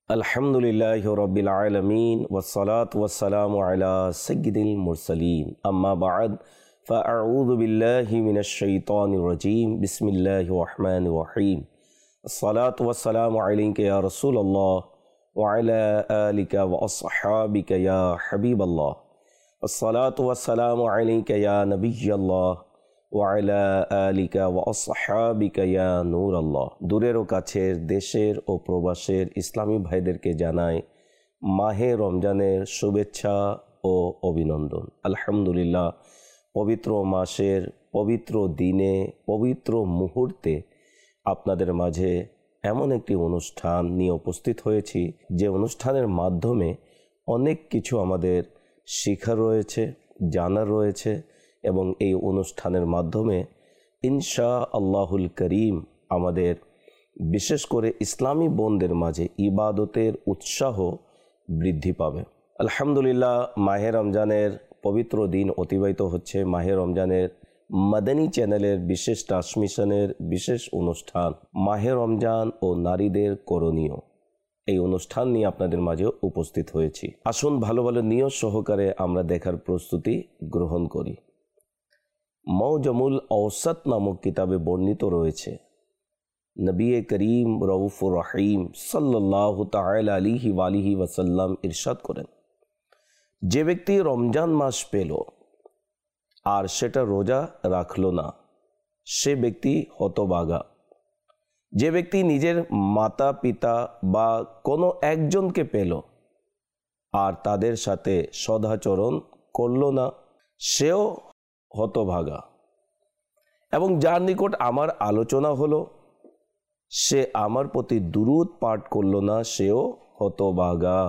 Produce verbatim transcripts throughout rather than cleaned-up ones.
আলহামদুলিল্লাহি রাব্বিল আলামিন ওয়াসসালাতু ওয়াসসালামু আলা সাইয়্যিদিল মুরসালিন আম্মা বা'দ ফাআউযু বিল্লাহি মিনাশ শাইতানির রাজীম বিসমিল্লাহির রহমানির রহিম আসসালাতু ওয়াসসালামু আলাইকা ইয়া রাসূলুল্লাহ ওয়া আলা আলিকা ওয়া আসহাবিকা ইয়া হাবিবাল্লাহ আসসালাতু ওয়াসসালামু আলাইকা ইয়া নবিয়্যাল্লাহ ওয়া আলা আলিকা ওয়া আসহাবিকা ইয়া নূরাল্লাহ। দূরের ও কাছের, দেশের ও প্রবাসের ইসলামী ভাইদেরকে জানাই মাহে রমজানের শুভেচ্ছা ও অভিনন্দন। আলহামদুলিল্লাহ, পবিত্র মাসের পবিত্র দিনে পবিত্র মুহূর্তে আপনাদের মাঝে এমন একটি অনুষ্ঠান নিয়ে উপস্থিত হয়েছি যে অনুষ্ঠানের মাধ্যমে অনেক কিছু আমাদের শেখার রয়েছে, জানার রয়েছে এবং এই অনুষ্ঠানের মাধ্যমে ইনশা আল্লাহুল করিম আমাদের বিশেষ করে ইসলামী বোনদের মাঝে ইবাদতের উৎসাহ বৃদ্ধি পাবে। আলহামদুলিল্লাহ, মাহে রমজানের পবিত্র দিন অতিবাহিত হচ্ছে। মাহে রমজানের মাদানী চ্যানেলের বিশেষ ট্রান্সমিশনের বিশেষ অনুষ্ঠান মাহে রমজান ও নারীদের করণীয়, এই অনুষ্ঠান নিয়ে আপনাদের মাঝে উপস্থিত হয়েছি। আসুন ভালো ভালো নিয়ত সহকারে আমরা দেখার প্রস্তুতি গ্রহণ করি। মৌজমুল আওসাত নামক কিতাবে বর্ণিত রয়েছে, নবী করিম রউফুর রহিম সাল্লাল্লাহু তাআলা আলাইহি ওয়া আলিহি ওয়াসাল্লাম ইরশাদ করেন, যে ব্যক্তি রমজান মাস পেল আর সেটা রোজা রাখল না, সে ব্যক্তি হতভাগা। যে ব্যক্তি নিজের মাতা পিতা বা কোনো একজনকে পেল আর তাদের সাথে সদাচরণ করল না, সেও হতভাগা। এবং যার নিকট আমার আলোচনা হলো সে আমার প্রতি দুরূদ পাঠ করল না, সেও হতভাগা।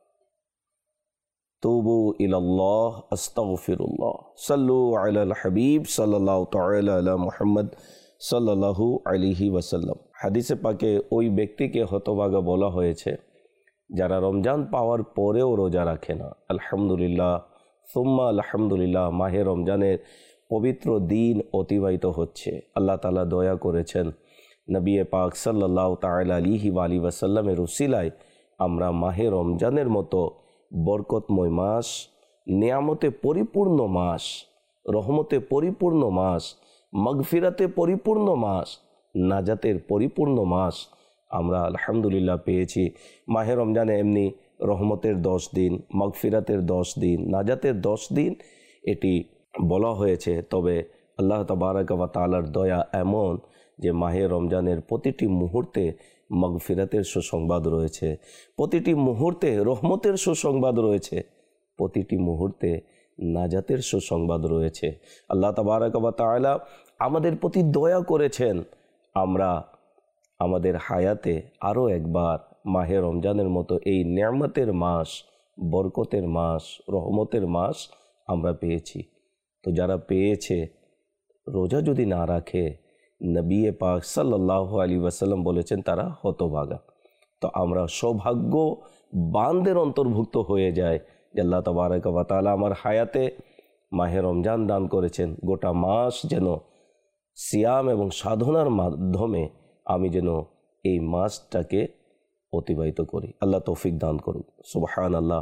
তুবু ইলাল্লাহ আস্তাগফিরুল্লাহ সাল্লু আলাল হাবিব সাল্লাল্লাহু তাআলা আলা মুহাম্মদ সাল্লাল্লাহু আলাইহি ওয়াসাল্লাম। হাদিসে পাকে ওই ব্যক্তিকে হতভাগা বলা হয়েছে যারা রমজান পাওয়ার পরেও রোজা রাখে না। আলহামদুলিল্লাহ সুম্মা আলহামদুলিল্লাহ, মাহে রমজানের পবিত্র দিন অতিবাহিত হচ্ছে। আল্লাহ তাআলা দয়া করেছেন, নবী পাক সাল্লাল্লাহু তাআলা আলাইহি ওয়া আলিহি ওয়াসাল্লামের উসিলায় আমরা মাহে রমজানের মতো বরকতময় মাস, নিয়ামতে পরিপূর্ণ মাস, রহমতে পরিপূর্ণ মাস, মাগফিরাতে পরিপূর্ণ মাস, নাজাতের পরিপূর্ণ মাস আমরা আলহামদুলিল্লাহ পেয়েছি। মাহে রমজানে এমনি রহমতের দশ দিন, মাগফিরাতের দশ দিন, নাজাতের দশ দিন এটি বলা হয়েছে। তবে আল্লাহ তাবারাক ওয়া তাআলার দয়া এমন যে মাহে রমজানের প্রতিটি মুহূর্তে মাগফিরাতের সুসংবাদ রয়েছে, প্রতিটি মুহূর্তে রহমতের সুসংবাদ রয়েছে, প্রতিটি মুহূর্তে নাজাতের সুসংবাদ রয়েছে। আল্লাহ তাবারাক ওয়া তাআলা আমাদের প্রতি দয়া করেছেন আমরা আমাদের হায়াতে আরও একবার মাহে রমজানের মতো এই নিয়ামতের মাস, বরকতের মাস, রহমতের মাস আমরা পেয়েছি। তো যারা পেয়েছে রোজা যদি না রাখে, নবী পাক সাল্লাল্লাহু আলাইহি ওয়াসাল্লাম বলেছেন তারা হতভাগা। তো আমরা সৌভাগ্যবানদের অন্তর্ভুক্ত হয়ে যায় যে আল্লাহ তাবারাক ওয়া তাআলা আমার হায়াতে মাহে রমজান দান করেছেন। গোটা মাস যেন সিয়াম এবং সাধনার মাধ্যমে আমি যেন এই মাসটাকে অতিবাহিত করি। আল্লাহ তৌফিক দান করুন। সুবহানাল্লাহ,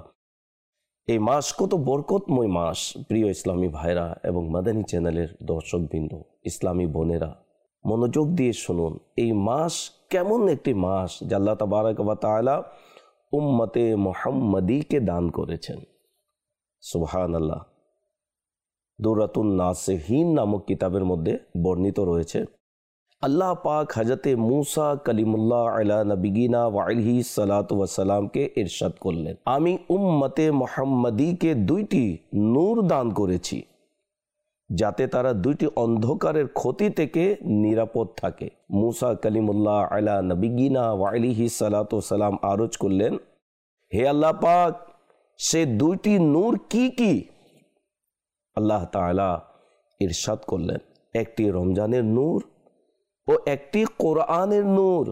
এই মাস কত বরকতময় মাস। প্রিয় ইসলামী ভাইরা এবং মাদানী চ্যানেলের দর্শকবৃন্দ, ইসলামী বোনেরা, মনোযোগ দিয়ে শুনুন, এই মাস কেমন একটি মাস যা আল্লাহ তাবারাক ওয়া তাআলা উম্মতে মুহাম্মাদীকে দান করেছেন। সুবহানাল্লাহ, দুরাতুন নাসিহিন নামক কিতাবের মধ্যে বর্ণিত রয়েছে, আল্লাহ পাক হযরতে মূসা কালিমুল্লাহ আলা নবিয়িনা ওয়া আলাইহি সালাতু ওয়া সালামকে ইরশাদ করলেন, আমি উম্মতে মুহাম্মাদীকে দুইটি নূর দান করেছি যাতে তারা দুইটি অন্ধকারের ক্ষতি থেকে নিরাপদ থাকে। মূসা কালিমুল্লাহ আলা নবিয়িনা ওয়া আলাইহি সালাতু ওয়া সালাম আরজ করলেন, হে আল্লাহ পাক, সে দুইটি নূর কি কি? আল্লাহ তাআলা ইরশাদ করলেন, একটি রমজানের নূর ও একটি কোরআনের নূর।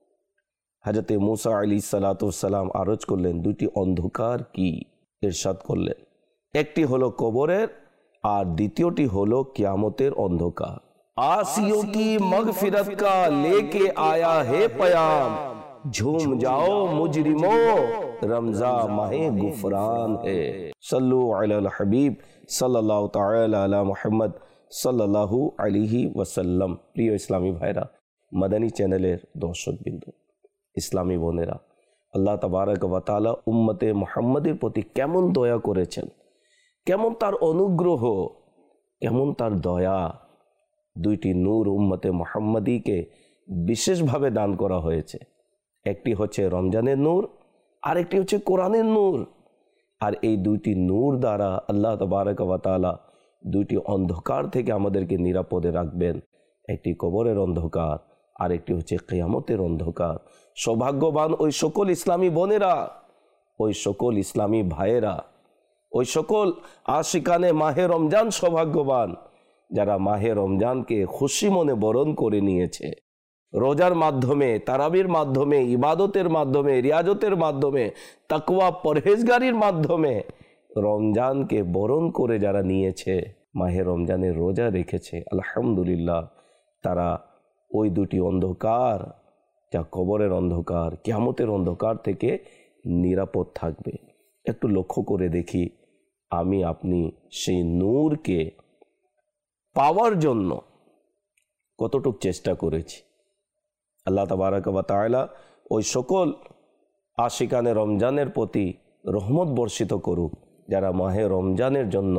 হযরতে মূসা আলাইহিস সালাতু ওয়াস সালাম আরজ করলেন, দুইটি অন্ধকার কি? ইরশাদ করলেন, একটি হলো কবরের আর দ্বিতীয়টি হলো কিয়ামতের অন্ধকার। आसियों की मगफिरत का लेके आया है पयाम, झूम जाओ मुजरिमों, रमजा माहे गुफरान है। सल्लु अलल हबीब सल्लल्लाहु ताला अला मुहम्मद सल्लल्लाहु अलैहि वसल्लम। प्रिय इस्लामी भाईरा, मदनी चैनलेर दर्शक बिंदु, इस्लामी बोनेरा, আল্লাহ তাবারক ওয়া তাআলা উম্মতে মুহাম্মাদের প্রতি কেমন দয়া করেছেন, কেমন তার অনুগ্রহ, কেমন তার দয়া। দুইটি নূর উম্মতে মুহাম্মাদীকে বিশেষভাবে দান করা হয়েছে। একটি হচ্ছে রমজানের নূর, আরেকটি হচ্ছে কোরআনের নূর। আর এই দুইটি নূর দ্বারা আল্লাহ তাবারক ওয়া তাআলা দুইটি অন্ধকার থেকে আমাদেরকে নিরাপদে রাখবেন। একটি কবরের অন্ধকার, আরেকটি হচ্ছে কিয়ামতের অন্ধকার। সৌভাগ্যবান ওই সকল ইসলামী বোনেরা, ওই সকল ইসলামী ভাইয়েরা, ওই সকল আশিকানে মাহে রমজান সৌভাগ্যবান যারা মাহে রমজানকে খুশি মনে বরণ করে নিয়েছে। রোজার মাধ্যমে, তারাবির মাধ্যমে, ইবাদতের মাধ্যমে, রিয়াজতের মাধ্যমে, তাকওয়া পরহেজগারির মাধ্যমে রমজানকে বরণ করে যারা নিয়েছে, মাহে রমজানের রোজা রেখেছে, আলহামদুলিল্লাহ, তারা ওই দুটি অন্ধকার, যা কবরের অন্ধকার, কিয়ামতের অন্ধকার থেকে নিরাপদ থাকবে। একটু লক্ষ্য করে দেখি আমি আপনি সেই নূরকে পাওয়ার জন্য কতটুক চেষ্টা করেছি। আল্লাহ তাবারক ওয়া তাআলা ওই সকল আশিকানে রমজানের প্রতি রহমত বর্ষিত করুক যারা মাহে রমজানের জন্য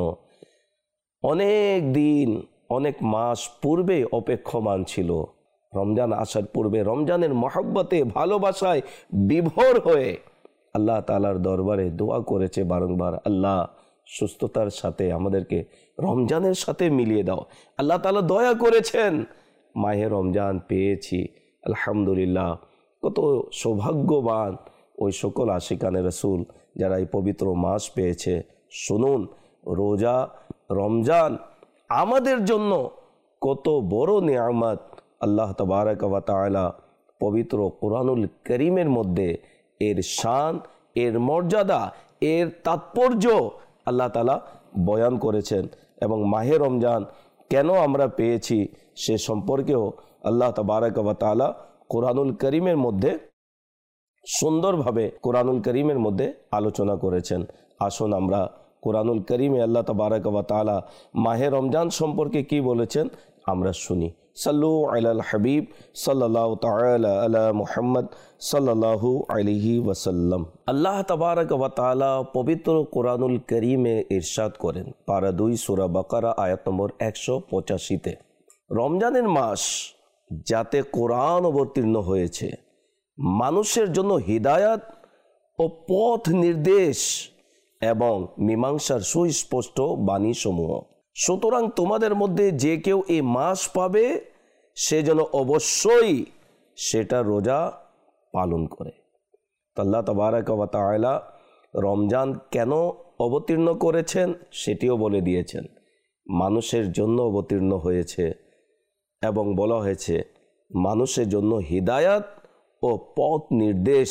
অনেক দিন, অনেক মাস পূর্বে অপেক্ষমান ছিল। রমজান আসার পূর্বে রমজানের মহব্বতে, ভালোবাসায় বিভোর হয়ে আল্লাহ তাআলার দরবারে দোয়া করেছে বারংবার, আল্লাহ সুস্থতার সাথে আমাদেরকে রমজানের সাথে মিলিয়ে দাও। আল্লাহ তাআলা দয়া করেছেন, মাহে রমজান পেয়েছি, আলহামদুলিল্লাহ। কত সৌভাগ্যবান ওই সকল আশিকানে রাসূল যারা এই পবিত্র মাস পেয়েছে। শুনুন, রোজা, রমজান আমাদের জন্য কত বড় নিয়ামত। আল্লাহ তাবারক ওয়া তাআলা পবিত্র কোরআনুল কারীমের মধ্যে এর শান, এর মর্যাদা, এর তাৎপর্য আল্লাহ তাআলা বয়ান করেছেন। এবং মাহে রমজান কেন আমরা পেয়েছি সে সম্পর্কেও আল্লাহ তাবারক ওয়া তাআলা কোরআনুল কারীমের মধ্যে সুন্দরভাবে কোরআনুল কারীমের মধ্যে আলোচনা করেছেন। আসুন আমরা কোরআনুল কারীমে আল্লাহ তাবারক ওয়া তাআলা মাহে রমজান সম্পর্কে কি বলেছেন আমরা শুনি। সাল্লু আলাল হাবিব সাল্লাল্লাহু তাআলা আলা মুহাম্মদ সাল্লাল্লাহু আলাইহি ওয়াসাল্লাম। আল্লাহ তাবারক ওয়া তাআলা পবিত্র কোরআনুল কারীমে ইরশাদ করেন, পারা দুই সূরা বাকারা আয়াত নম্বর একশো পঁচাশিতে, রমজানের মাস যাতে কোরআন অবতীর্ণ হয়েছে মানুষের জন্য হিদায়াত ও পথ নির্দেশ এবং মীমাংসার সুস্পষ্ট বাণী সমূহ। সুতরাং তোমাদের মধ্যে যে কেউ এই মাস পাবে সে যেন অবশ্যই সেটা রোজা পালন করে। আল্লাহ তাবারক ওয়া তাআলা রমজান কেন অবতীর্ণ করেছেন সেটিও বলে দিয়েছেন। মানুষের জন্য অবতীর্ণ হয়েছে এবং বলা হয়েছে মানুষের জন্য হিদায়াত ও পথ নির্দেশ।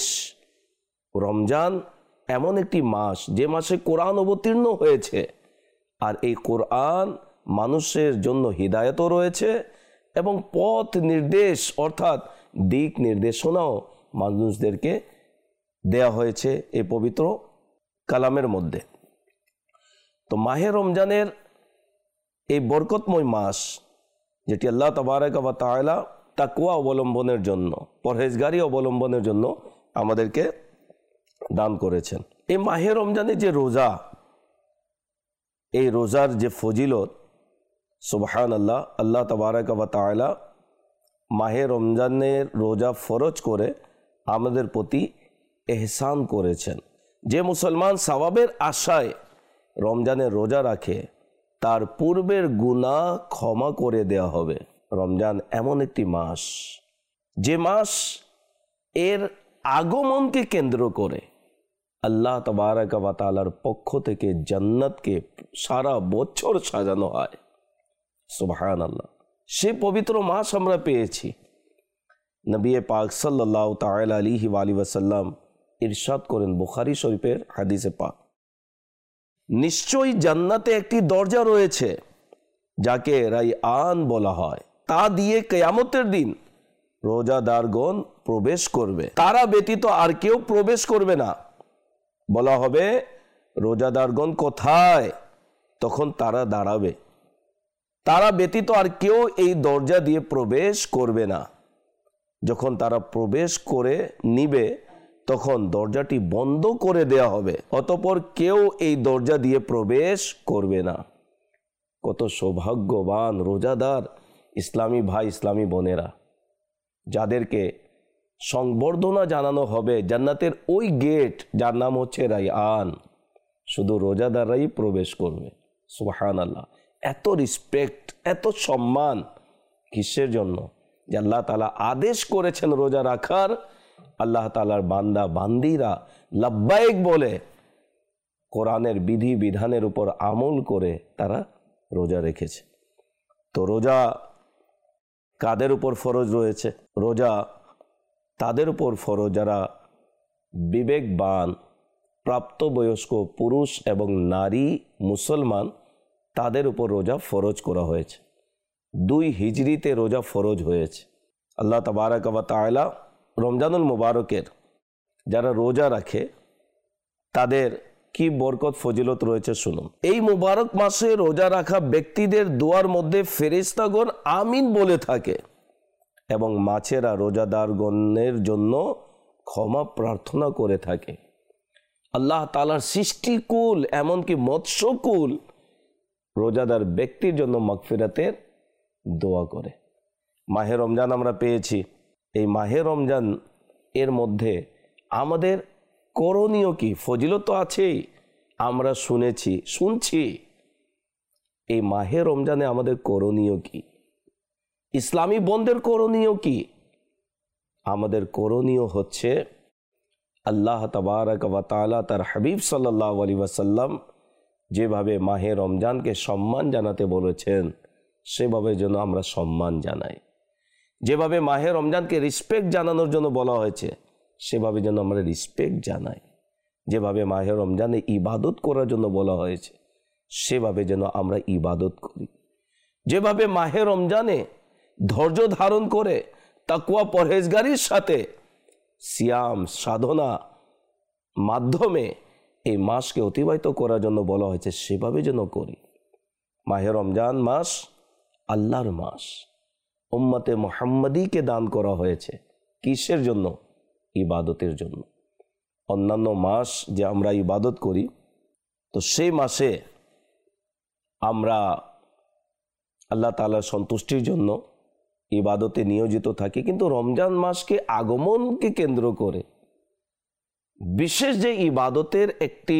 রমজান এমন একটি মাস যে মাসে কোরআন অবতীর্ণ হয়েছে, আর এই কোরআন মানুষের জন্য হিদায়াতও রয়েছে এবং পথ নির্দেশ অর্থাৎ দিক নির্দেশনাও মানুষদেরকে দেয়া হয়েছে এই পবিত্র কালামের মধ্যে। তো মাহে রমজানের এই বরকতময় মাস, যেটি আল্লাহ তাবারক ওয়া তাআলা তাকওয়া অবলম্বনের জন্য, পরহেজগারি অবলম্বনের জন্য আমাদেরকে দান করেছেন। এই মাহে রমজানে যে রোজা, এই রোজার যে ফজিলত, সুবহানাল্লাহ, আল্লাহ তাবারক ওয়া তাআলা মাহে রমজানের রোজা ফরজ করে আমাদের প্রতি এহসান করেছেন। যে মুসলমান সওয়াবের আশায় রমজানের রোজা রাখে তার পূর্বের গুনাহ ক্ষমা করে দেয়া হবে। রমজান এমন একটি মাস যে মাস এর আগমনকে কেন্দ্র করে আল্লাহ তাবারক ওয়া তাআলার পক্ষ থেকে জান্নাতকে সারা বছর সাজানো হয়। সুবহানাল্লাহ, সে পবিত্র মাস আমরা পেয়েছি। নবী পাক সাল্লাল্লাহু তাআলা আলাইহি ওয়া আলিহি ওয়াসাল্লাম ইরশাদ করেন বুখারী শরীফের হাদিসে পাক, নিশ্চয়ই জান্নাতে একটি দরজা রয়েছে যাকে রাইয়ান বলা হয়, তা দিয়ে কিয়ামতের দিন রোজাদারগণ প্রবেশ করবে, তারা ব্যতীত আর কেউ প্রবেশ করবে না। বলা হবে রোজাদারগণ কোথায়? তখন তারা দাঁড়াবে। তারা ব্যতীত আর কেউ এই দরজা দিয়ে প্রবেশ করবে না। যখন তারা প্রবেশ করে নিবে তখন দরজাটি বন্ধ করে দেয়া হবে, অতঃপর কেউ এই দরজা দিয়ে প্রবেশ করবে না। কত সৌভাগ্যবান রোজাদার ইসলামী ভাই, ইসলামী বোনেরা, যাদেরকে সংবর্ধনা জানানো হবে জান্নাতের ওই গেট যার নাম হচ্ছে রায়্যান। শুধু রোজাদাররাই প্রবেশ করবে। সুবহানাল্লাহ, এত রিসপেক্ট, এত সম্মান কিসের জন্য? যে আল্লাহ তাআলা আদেশ করেছেন রোজা রাখার। আল্লাহ তাআলার বান্দা বান্দিরা লাব্বাইক বলে কোরআনের বিধি বিধানের উপর আমল করে তারা রোজা রেখেছে। তো রোজা কাদের উপর ফরজ রয়েছে? রোজা তাদের উপর ফরজ যারা বিবেকবান, প্রাপ্তবয়স্ক পুরুষ এবং নারী মুসলমান, তাদের উপর রোজা ফরজ করা হয়েছে। দুই হিজরিতে রোজা ফরজ হয়েছে। আল্লাহ তাবারাক ওয়া তাআলা রমজানুল মুবারকের যারা রোজা রাখে তাদের কি বরকত ফজিলত রয়েছে শুনুন। এই মুবারক মাসে রোজা রাখা ব্যক্তিদের দোয়ার মধ্যে ফেরেশতাগণ আমিন বলে থাকে এবং মাছেরা রোজাদারগণের জন্য ক্ষমা প্রার্থনা করে থাকে। আল্লাহ তাআলার সৃষ্টিকুল, এমনকি মৎস্যকুল রোজাদার ব্যক্তির জন্য মাগফিরাতের দোয়া করে। মাহে রমজান আমরা পেয়েছি। এই মাহে রমজান এর মধ্যে আমাদের করণীয় কি? ফজিলত তো আছেই, আমরা শুনেছি শুনছি। এই মাহে রমজানে আমাদের করণীয় কি? ইসলামী বন্ধের করণীয় কি? আমাদের করণীয় হচ্ছে আল্লাহ তাবারাক ওয়া তাআলা তার হাবিব সাল্লাল্লাহু আলাইহি ওয়াসাল্লাম যেভাবে মাহে রমজানকে সম্মান জানাতে বলেছেন সেভাবে যেন আমরা সম্মান জানাই। যেভাবে মাহে রমজানকে রিসপেক্ট জানানোর জন্য বলা হয়েছে সেভাবে যেন আমরা রিসপেক্ট জানাই। যেভাবে মাহে রমজানে ইবাদত করার জন্য বলা হয়েছে সেভাবে যেন আমরা ইবাদত করি। যেভাবে মাহে রমজানে ধৈর্য ধারণ করে তাকওয়া পরহেজগারির সাথে সিয়াম সাধনা মাধ্যমে এই মাসকে অতিবাহিত করার জন্য বলা হয়েছে সেভাবে যেন করি। মাহে রমজান মাস আল্লাহর মাস, উম্মতে মুহাম্মাদীকে দান করা হয়েছে। কিসের জন্য? ইবাদতের জন্য। অন্যান্য মাস যে আমরা ইবাদত করি, তো সেই মাসে আমরা আল্লাহ তাআলার সন্তুষ্টির জন্য ইবাদতে নিয়োজিত থাকি, কিন্তু রমজান মাসকে আগমনকে কেন্দ্র করে বিশেষ যে ইবাদতের একটি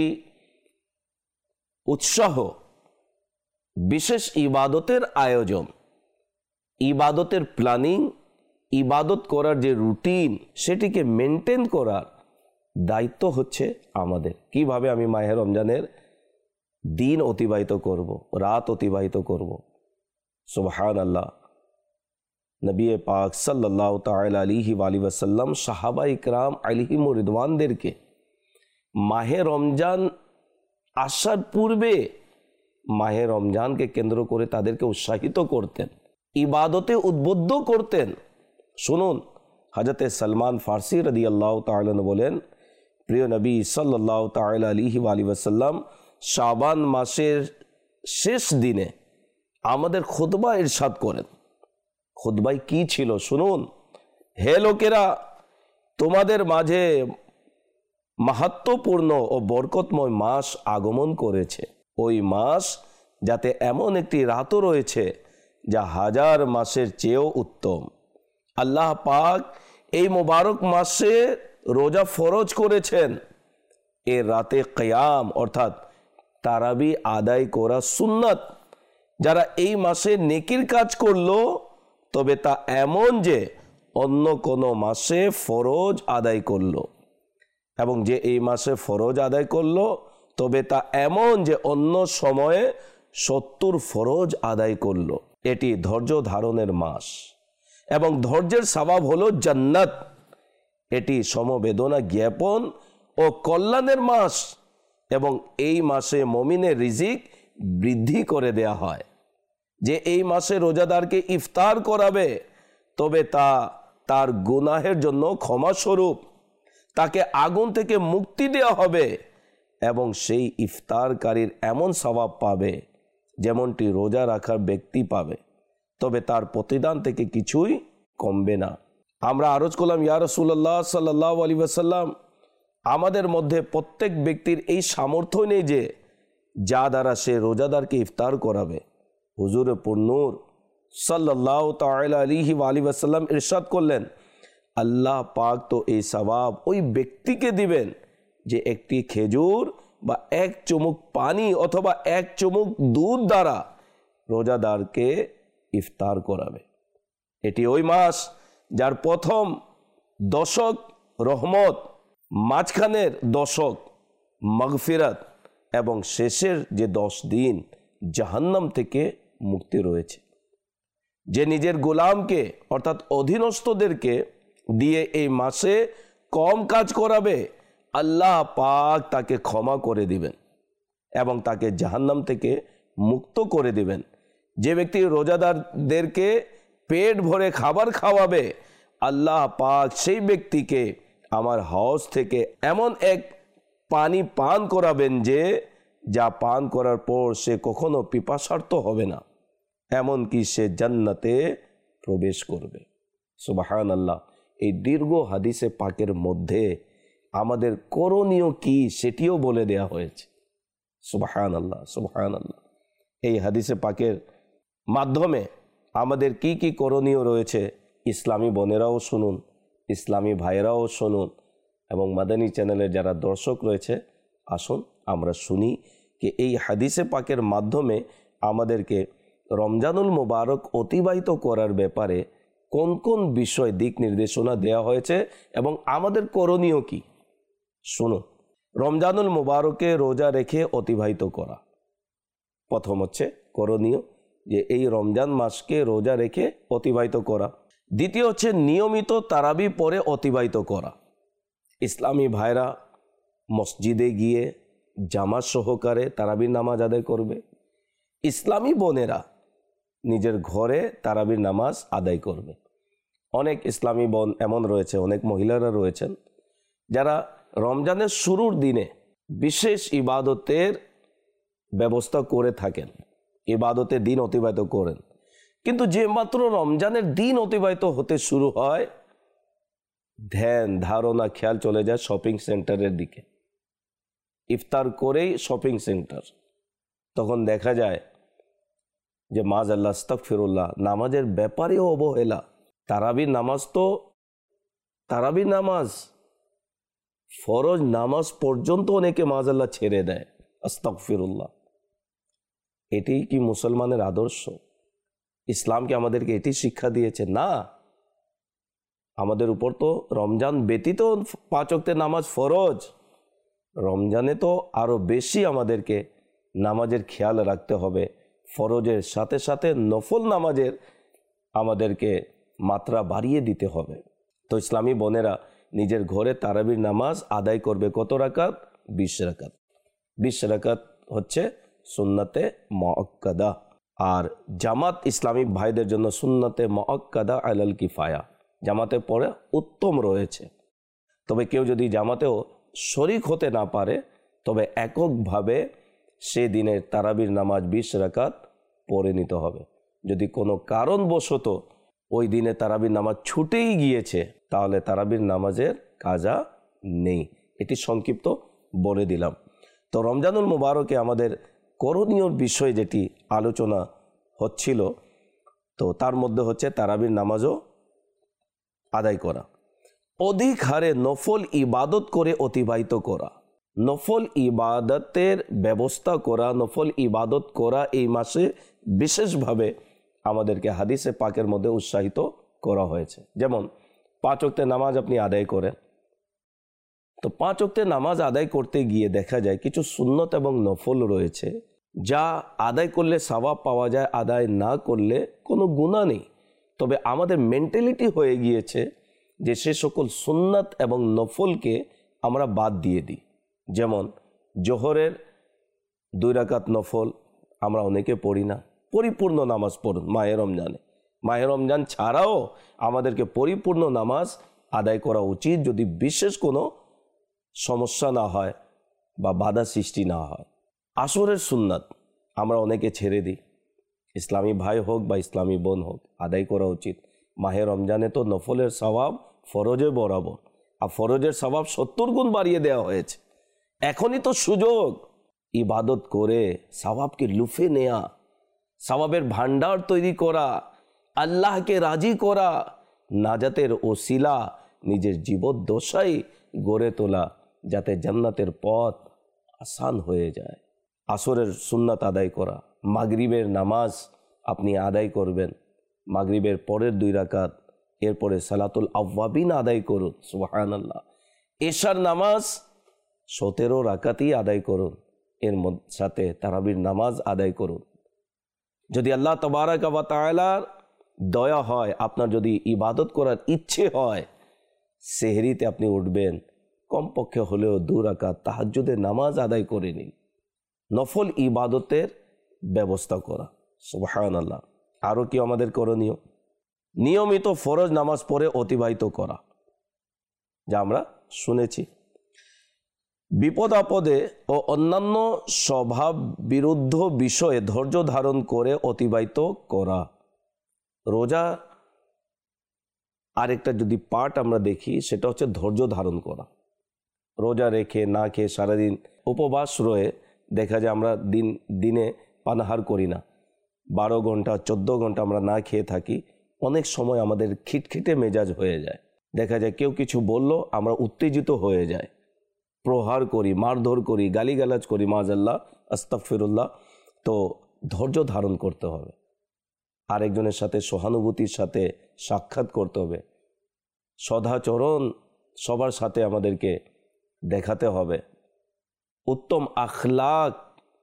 উৎসাহ, বিশেষ ইবাদতের আয়োজন, ইবাদতের প্ল্যানিং, ইবাদত করার যে রুটিন সেটিকে মেনটেন করার দায়িত্ব হচ্ছে আমাদের। কিভাবে আমি মাহে রমজানের দিন অতিবাহিত করব, রাত অতিবাহিত করব। সুবহানাল্লাহ, নবী পাক সাল্লাল্লাহু তাআলা আলাইহি ওয়াসাল্লাম সাহাবা ইকরাম আলাইহিমুর রিদওয়ানদেরকে মাহে রমজান আসার পূর্বে মাহে রমজানকে কেন্দ্র করে তাদেরকে উৎসাহিত করতেন, ইবাদতে উদ্বুদ্ধ করতেন। শুনুন, হযরতে সালমান ফারসি রাদিয়াল্লাহু তাআলা আনহু বলেন, প্রিয় নবী সাল্লাল্লাহু তাআলা আলাইহি ওয়াসাল্লাম শাবান মাসের শেষ দিনে আমাদের খুতবা ইরশাদ করেন। খুতবায় কি ছিল শুনুন। হে লোকেরা, তোমাদের মাঝে মাহাত্ম্যপূর্ণ ও বরকতময় মাস আগমন করেছে। ওই মাস যাতে এমন একটি রাতও রয়েছে যা হাজার মাসের চেয়েও উত্তম। আল্লাহ পাক এই মোবারক মাসে রোজা ফরজ করেছেন। এর রাতে কিয়াম অর্থাৎ তারাবি আদায় করা সুন্নাত। যারা এই মাসে নেকির কাজ করলো তবে তা এমন যে অন্য কোনো মাসে ফরজ আদায় করলো, এবং যে এই মাসে ফরজ আদায় করলো তবে তা এমন যে অন্য সময়ে সত্তর ফরজ আদায় করলো। এটি ধৈর্য ধারণের মাস এবং ধৈর্যের সওয়াব হলো জান্নাত। এটি সমবেদনা জ্ঞাপন ও কল্যাণের মাস এবং এই মাসে মুমিনের রিজিক বৃদ্ধি করে দেয়া হয়। যে এই মাসে রোজাদারকে ইফতার করাবে তবে তা তার গুনাহের জন্য ক্ষমাস্বরূপ তাকে আগুন থেকে মুক্তি দেওয়া হবে এবং সেই ইফতারকারীর এমন সওয়াব পাবে যেমনটি রোজা রাখার ব্যক্তি পাবে, তবে তার প্রতিদান থেকে কিছুই কমবে না। আমরা আরজ করলাম, ইয়া রাসূলুল্লাহ সাল্লাল্লাহু আলাইহি ওয়াসাল্লাম, আমাদের মধ্যে প্রত্যেক ব্যক্তির এই সামর্থ্য নেই যে যা দ্বারা সে রোজাদারকে ইফতার করাবে। হুজুরে পুরনূর সাল্লাল্লাহু তাআলা আলাইহি ওয়াসাল্লাম ইরশাদ করলেন, আল্লাহ পাক তো এই সওয়াব ওই ব্যক্তিকে দিবেন যে একটি খেজুর বা এক চুমুক পানি অথবা এক চুমুক দুধ দ্বারা রোজাদারকে ইফতার করাবে। এটি ওই মাস যার প্রথম দশক রহমত, মাঝখানের দশক মাগফিরাত এবং শেষের যে দশ দিন জাহান্নাম থেকে মুক্তি রয়েছে। যে নিজের গোলামকে অর্থাৎ অধীনস্থদেরকে দিয়ে এই মাসে কম কাজ করাবে, আল্লাহ পাক তাকে ক্ষমা করে দিবেন এবং তাকে জাহান্নাম থেকে মুক্ত করে দিবেন। যে ব্যক্তি রোজাদারদেরকে পেট ভরে খাবার খাওয়াবে, আল্লাহ পাক সেই ব্যক্তিকে আমার হাউস থেকে এমন এক পানি পান করাবেন যে যা পান করার পর সে কখনো পিপাসার্ত হবে না, এমনকি সে জান্নাতে প্রবেশ করবে। সুবহানাল্লাহ। এই দীর্ঘ হাদিসে পাকের মধ্যে আমাদের করণীয় কি সেটিও বলে দেয়া হয়েছে। সুবহানাল্লাহ, সুবহানাল্লাহ। এই হাদিসে পাকের মাধ্যমে আমাদের কি কি করণীয় রয়েছে ইসলামী বোনেরাও শুনুন, ইসলামী ভাইয়েরাও শুনুন এবং মাদানী চ্যানেলের যারা দর্শক রয়েছে আসুন আমরা শুনি যে এই হাদিসে পাকের মাধ্যমে আমাদেরকে রমজানুল মুবারক অতিবাহিত করার ব্যাপারে কোন কোন বিষয় দিক নির্দেশনা দেওয়া হয়েছে এবং আমাদের করণীয় কি। শুনুন, রমজানুল মুবারকে রোজা রেখে অতিবাহিত করা। প্রথম হচ্ছে করণীয় যে এই রমজান মাসকে রোজা রেখে অতিবাহিত করা। দ্বিতীয় হচ্ছে নিয়মিত তারাবি পরে অতিবাহিত করা। ইসলামী ভাইরা মসজিদে গিয়ে জামাত সহকারে তারাবির নামাজ আদায় করবে। ইসলামী বোনেরা নিজের ঘরে তারাবির নামাজ আদায় করবে। অনেক ইসলামী বোন এমন রয়েছে, অনেক মহিলারা রয়েছেন যারা রমজানের শুরুর দিনে বিশেষ ইবাদতের ব্যবস্থা করে থাকেন, ইবাদতের দিন অতিবাহিত করেন, কিন্তু যে মাত্র রমজানের দিন অতিবাহিত হতে শুরু হয় ধ্যান ধারণা খেয়াল চলে যায় শপিং সেন্টারের দিকে। ইফতার করেই শপিং সেন্টার, তখন দেখা যায় যে মাযআল্লাহ আস্তাগফিরুল্লাহ নামাজের ব্যাপারেও অবহেলা। তারাবির নামাজ তো তারাবির নামাজ ফরজ নামাজ পর্যন্ত অনেকে মাযআল্লাহ ছেড়ে দেয়। আস্তাগফিরুল্লাহ। এটি কি মুসলমানের আদর্শ? ইসলামকে আমাদেরকে এটি শিক্ষা দিয়েছে? না, আমাদের উপর তো রমজান ব্যতীত পাঁচ ওয়াক্তের নামাজ ফরজ, রমজানে তো আরো বেশি আমাদেরকে নামাজের খেয়াল রাখতে হবে। ফরজের সাথে সাথে নফল নামাজের আমাদেরকে মাত্রা বাড়িয়ে দিতে হবে। তো ইসলামী বোনেরা নিজের ঘরে তারাবির নামাজ আদায় করবে। কত রাকাত? বিশ রাকাত। বিশ রাকাত হচ্ছে সুন্নাতে মুআক্কাদা, আর জামাত ইসলামী ভাইদের জন্য সুন্নাতে মুআক্কাদা আলাল কিফায়া, জামাতে পড়ে উত্তম রয়েছে। তবে কেউ যদি জামাতেও শরিক হতে না পারে তবে এককভাবে সে দিনের তারাবির নামাজ বিশ রাকাত পড়ে নিতে হবে। যদি কোনো কারণবশত ওই দিনে তারাবির নামাজ ছুটেই গিয়েছে তাহলে তারাবির নামাজের কাজা নেই। এটি সংক্ষিপ্ত বলে দিলাম। তো রমজানুল মুবারকে আমাদের করণীয় বিষয় যেটি আলোচনা হচ্ছিল, তো তার মধ্যে হচ্ছে তারাবির নামাজও আদায় করা, অধিক হারে নফল ইবাদত করে অতিবাহিত করা, নফল ইবাদতের ব্যবস্থা করা, নফল ইবাদত করা এই মাসে বিশেষভাবে আমাদেরকে হাদিসে পাকের মধ্যে উৎসাহিত করা হয়েছে। যেমন পাঁচ ওয়াক্তের নামাজ আপনি আদায় করেন, তো পাঁচ ওয়াক্তের নামাজ আদায় করতে গিয়ে দেখা যায় কিছু সুন্নত এবং নফল রয়েছে যা আদায় করলে সওয়াব পাওয়া যায়, আদায় না করলে কোনো গুনাহ নেই। তবে আমাদের মেন্টালিটি হয়ে গিয়েছে যে সে সকল সুন্নাত এবং নফলকে আমরা বাদ দিয়ে দিই। যেমন জোহরের দুই রাকাত নফল আমরা অনেকে পড়ি না, পরিপূর্ণ নামাজ পড়ুন মাহে রমজানে, মাহে রমজান ছাড়াও আমাদেরকে পরিপূর্ণ নামাজ আদায় করা উচিত, যদি বিশেষ কোনো সমস্যা না হয় বা বাধা সৃষ্টি না হয়। আসরের সুন্নাত আমরা অনেকে ছেড়ে দিই, ইসলামী ভাই হোক বা ইসলামী বোন হোক, আদায় করা উচিত। মাহে রমজানে তো নফলের সওয়াব ফরজে বরাবর, আর ফরজের সওয়াব সত্তর গুণ বাড়িয়ে দেওয়া হয়েছে। এখনই তো সুযোগ ইবাদত করে সওয়াবকে লুফে নেয়া, সওয়াবের ভান্ডার তৈরি করা, আল্লাহকে রাজি করা, নাজাতের ওসিলা নিজের জীবদ্দশায় গড়ে তোলা, যাতে জান্নাতের পথ আসান হয়ে যায়। আসরের সুন্নাত আদায় করা, মাগরিবের নামাজ আপনি আদায় করবেন, মাগরিবের পরের দুই রাকাত, এরপরে সালাতুল আওয়াবিন আদায় করুন, সুবহানাল্লাহ। এশার নামাজ সতেরো রাকাতই আদায় করুন, এর সাথে তারাবির নামাজ আদায় করুন। যদি আল্লাহ তাবারাক ওয়া তাআলার দয়া হয়, আপনার যদি ইবাদত করার ইচ্ছে হয়, সেহরিতে আপনি উঠবেন, কমপক্ষে হলেও দু রাকাত তাহাজ্জুদের নামাজ আদায় করে নিন। নফল ইবাদতের ব্যবস্থা করা, সুবহানাল্লাহ। আরও কি আমাদের করণীয়? নিয়মিত ফরজ নামাজ পড়ে অতিবাহিত করা, যা আমরা শুনেছি। বিপদ আপদে ও অন্যান্য স্বভাব বিরুদ্ধ বিষয়ে ধৈর্য ধারণ করে অতিবাহিত করা। রোজা আরেকটা যদি পার্ট আমরা দেখি, সেটা হচ্ছে ধৈর্য ধারণ করা। রোজা রেখে না খেয়ে সারাদিন উপবাস রয়ে দেখা যায় আমরা দিন দিনে পানাহার করি না, বারো ঘন্টা চোদ্দ ঘন্টা আমরা না খেয়ে থাকি। অনেক সময় আমাদের খিটখিটে মেজাজ হয়ে যায়, দেখা যায় কেউ কিছু বলল আমরা উত্তেজিত হয়ে যায়, প্রহার করি, মারধর করি, গালিগালাজ করি, মাআযাল্লাহ, আস্তাগফিরুল্লাহ। তো ধৈর্য ধারণ করতে হবে, আরেকজনের সাথে সহানুভূতির সাথে সাক্ষাৎ করতে হবে, সদাচরণ সবার সাথে আমাদেরকে দেখাতে হবে, উত্তম আখলাক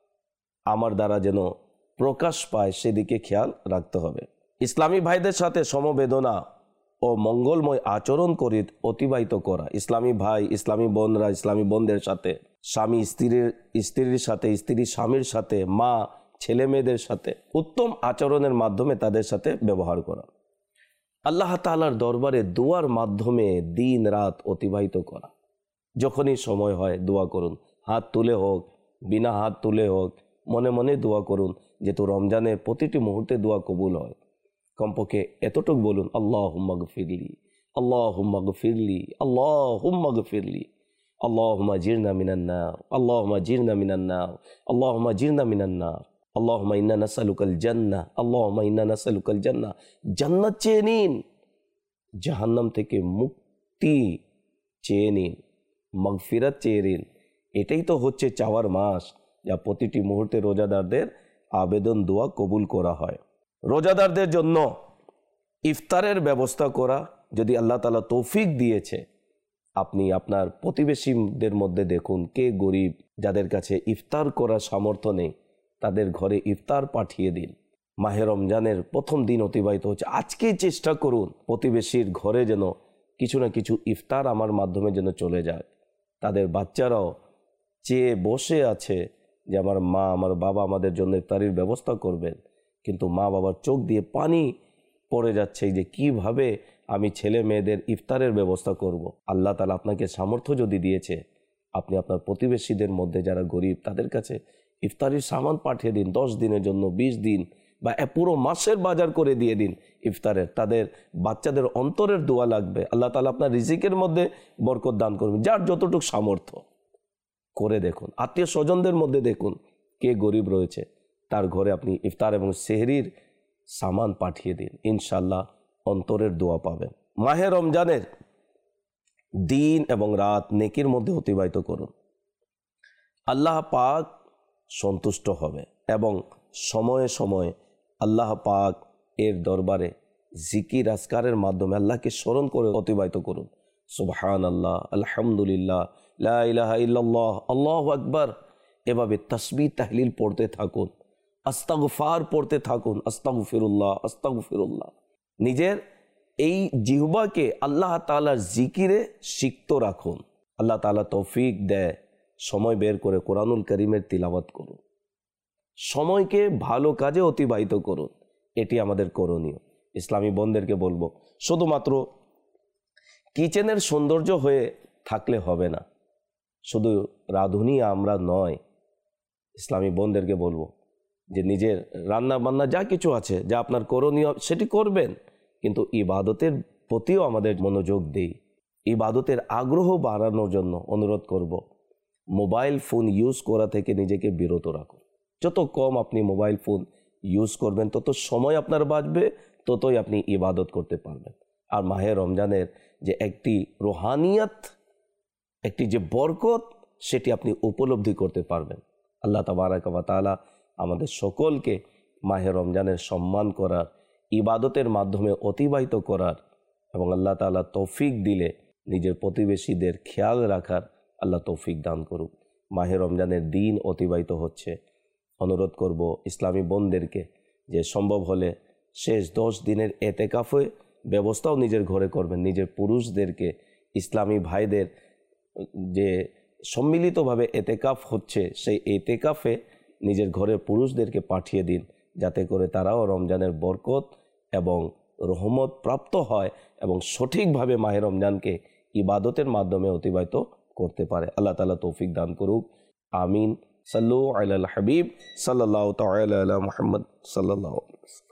আমার দ্বারা যেন প্রকাশ পায় সেদিকে খেয়াল রাখতে হবে। ইসলামী ভাইদের সাথে সমবেদনা ও মঙ্গলময় আচরণ করে অতিবাহিত করা। ইসলামী ভাই, ইসলামী বোনরা ইসলামী বোনদের সাথে, স্বামী স্ত্রীর স্ত্রীর সাথে, স্ত্রী স্বামীর সাথে, মা ছেলে মেয়েদের সাথে উত্তম আচরণের মাধ্যমে তাদের সাথে ব্যবহার করা। আল্লাহ তাআলার দরবারে দোয়ার মাধ্যমে দিন রাত অতিবাহিত করা। যখনই সময় হয় দোয়া করুন, হাত তুলে হোক, বিনা হাত তুলে হোক, মনে মনে দোয়া করুন, যেহেতু রমজানের প্রতিটি মুহূর্তে দোয়া কবুল হয়। কমপক্ষে এতটুকু বলুন, আল্লাহুম্মা গফিরলি, আল্লাহুম্মা গফিরলি, আল্লাহুম্মা গফিরলি, আল্লাহুম্মা জিরনা মিনান নার, আল্লাহুম্মা জিরনা মিনান নার, আল্লাহুম্মা জিরনা মিনান নার, আল্লাহুম্মা ইন্না নাসআলুকাল জান্নাহ, আল্লাহুম্মা ইন্না নাসআলুকাল জান্নাহ। জান্নাত চেয়ে নিন, জাহান্নাম থেকে মুক্তি চেয়ে নিন, মাগফিরাত চেয়ে নিন। এটাই তো হচ্ছে চাওয়ার মাস, যা প্রতিটি মুহূর্তে রোজাদারদের আবেদন দোয়া কবুল করা হয়। রোজাদারদের জন্য ইফতারের ব্যবস্থা করা, যদি আল্লাহ তাআলা তৌফিক দিয়েছে, আপনি আপনার প্রতিবেশীদের মধ্যে দেখুন কে গরিব, যাদের কাছে ইফতার করার সামর্থ্য নেই, তাদের ঘরে ইফতার পাঠিয়ে দিন। মাহে রমজানের প্রথম দিন অতিবাহিত হচ্ছে, আজকেই চেষ্টা করুন প্রতিবেশীর ঘরে যেন কিছু না কিছু ইফতার আমার মাধ্যমে যেন চলে যায়। তাদের বাচ্চারাও চেয়ে বসে আছে যে আমার মা, আমার বাবা আমাদের জন্য ইফতারির ব্যবস্থা করবেন, কিন্তু মা বাবার চোখ দিয়ে পানি পড়ে যাচ্ছে যে কিভাবে আমি ছেলে মেয়েদের ইফতারের ব্যবস্থা করব। আল্লাহ তাআলা আপনাকে সামর্থ্য যদি দিয়েছে, আপনি আপনার প্রতিবেশীদের মধ্যে যারা গরিব তাদের কাছে ইফতারির সামান পাঠিয়ে দিন, দশ দিনের জন্য, বিশ দিন বা পুরো মাসের বাজার করে দিয়ে দিন ইফতারের। তাদের বাচ্চাদের অন্তরের দোয়া লাগবে, আল্লাহ তাআলা আপনার রিজিকের মধ্যে বরকত দান করবেন। যার যতটুকু সামর্থ্য করে দেখুন, আত্মীয় স্বজনদের মধ্যে দেখুন কে গরিব রয়েছে, তার ঘরে আপনি ইফতার এবং সেহরির সামান পাঠিয়ে দিন, ইনশাল্লাহ অন্তরের দোয়া পাবেন। মাহে রমজানের দিন এবং রাত নেকির মধ্যে অতিবাহিত করুন, আল্লাহ পাক সন্তুষ্ট হবে। এবং সময়ে সময়ে আল্লাহ পাক এর দরবারে জিকির আজকারের মাধ্যমে আল্লাহকে স্মরণ করে অতিবাহিত করুন। সুবহানাল্লাহ, আলহামদুলিল্লাহ, লা ইলাহা ইল্লাল্লাহ, আল্লাহু আকবার। এভাবে তাসবিহ তাহলিল পড়তে থাকুন, আস্তাগফার পড়তে থাকুন, আস্তাগফিরুল্লাহ, আস্তাগফিরুল্লাহ। নিজের এই জিহ্বাকে আল্লাহ তাআলার জিকিরে সিক্ত রাখুন। আল্লাহ তাআলা তৌফিক দেয়, সময় বের করে কোরআনুল কারীমের তিলাওয়াত করুন, সময়কে ভালো কাজে অতিবাহিত করুন। এটি আমাদের করণীয়। ইসলামী বোনদেরকে বলবো, শুধুমাত্র কিচেনের সৌন্দর্য হয়ে থাকলে হবে না, শুধু রাঁধুনি আমরা নয়। ইসলামী বোনদেরকে বলবো যে নিজের রান্না বান্না যা কিছু আছে, যা আপনার করণীয় সেটি করবেন, কিন্তু ইবাদতের প্রতিও আমাদের মনোযোগ দিই। ইবাদতের আগ্রহ বাড়ানোর জন্য অনুরোধ করব, মোবাইল ফোন ইউজ করা থেকে নিজেকে বিরত রাখুন। যত কম আপনি মোবাইল ফোন ইউজ করবেন, তত সময় আপনার বাঁচবে, ততই আপনি ইবাদত করতে পারবেন। আর মাহে রমজানের যে একটি রুহানিয়াত, একটি যে বরকত, সেটি আপনি উপলব্ধি করতে পারবেন। আল্লাহ তাবারাক ওয়া তাআলা আমাদের সকলকে মাহে রমজানের সম্মান করার, ইবাদতের মাধ্যমে অতিবাহিত করার এবং আল্লাহ তাআলা তৌফিক দিলে নিজের প্রতিবেশীদের খেয়াল রাখার আল্লাহ তৌফিক দান করুক। মাহে রমজানের দিন অতিবাহিত হচ্ছে, অনুরোধ করব ইসলামী বোনদেরকে যে সম্ভব হলে শেষ দশ দিনের এতেকাফে ব্যবস্থাও নিজের ঘরে করবেন। নিজের পুরুষদেরকে, ইসলামী ভাইদের যে সম্মিলিতভাবে এতেকাফ হচ্ছে, সেই এতেকাফে নিজের ঘরের পুরুষদেরকে পাঠিয়ে দিন, যাতে করে তারাও রমজানের বরকত এবং রহমত প্রাপ্ত হয় এবং সঠিকভাবে মাহে রমজানকে ইবাদতের মাধ্যমে অতিবাহিত করতে পারে। আল্লাহ তাআলা তৌফিক দান করুক। আমিন। সাল্লু আলাল হাবিব সাল্লাল্লাহু তাআলা আলা মুহাম্মদ সাল্লাল্লাহু আলাইহি ওয়াসাল্লাম।